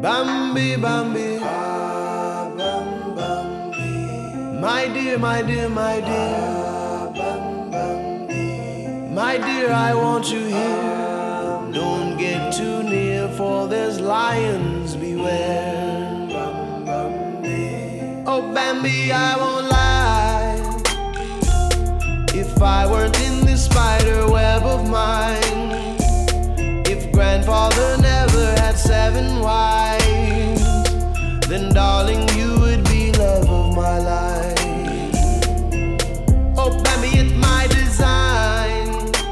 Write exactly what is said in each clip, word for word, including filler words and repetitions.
Bambi, Bambi, ah, bam, Bambi. My dear, my dear, my dear, ah, bam, Bambi. My dear, I want you here. Don't get too near, for there's lions beware. Bam, Bambi. Oh, Bambi, I won't lie. If I weren't in this spider web of mine, if grandfather never had seven wives, then darling, you would be love of my life. Oh, Bambi, it's my design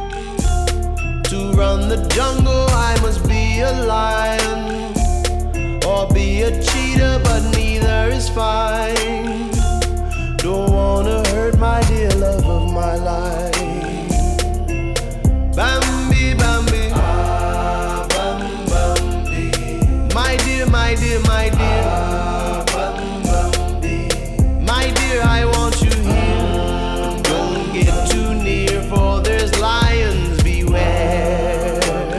to run the jungle. I must be a lion or be a cheetah, but neither is fine. Don't wanna hurt my dear love of my life. Bambi, Bambi, ah, Bam, Bambi. My dear, my dear, my dear, ah, Bam, Bambi. My dear, I want you here. Don't get too near, for there's lions beware.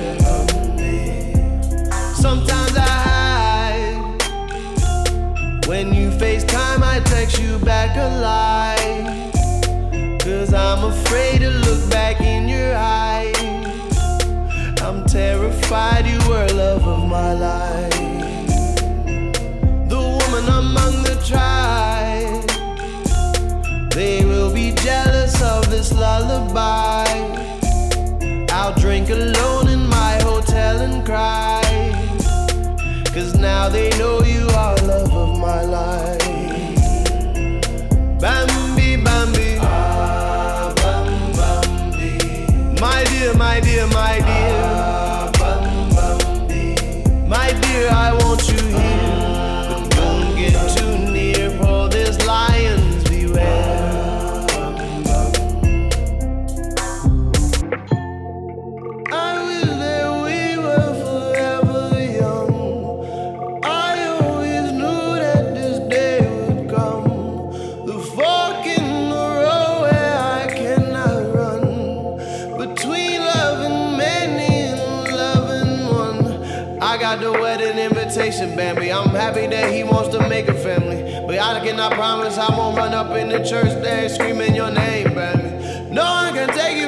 Sometimes I hide. When you FaceTime, I text you back alive, 'cause I'm afraid to look back in your eyes. I'm terrified, you were love of my life. The woman among the tribe, they will be jealous of this lullaby. I'll drink alone in my hotel and cry, 'cause now they know you are love of my life. Bambi, Bambi, ah, Bam, Bambi. My dear, my dear, my dear, ah, Bam, Bambi. My dear, I want you here, but don't get too near, for there's lions beware. I wish that we were forever young. I always knew that this day would come. The fork in the road where I cannot run, between loving many and loving one. I got the wedding invitation, Bambi. I'm happy that he wants to make a family, but I cannot promise I won't run up in the church there screaming your name, Bambi. No one can take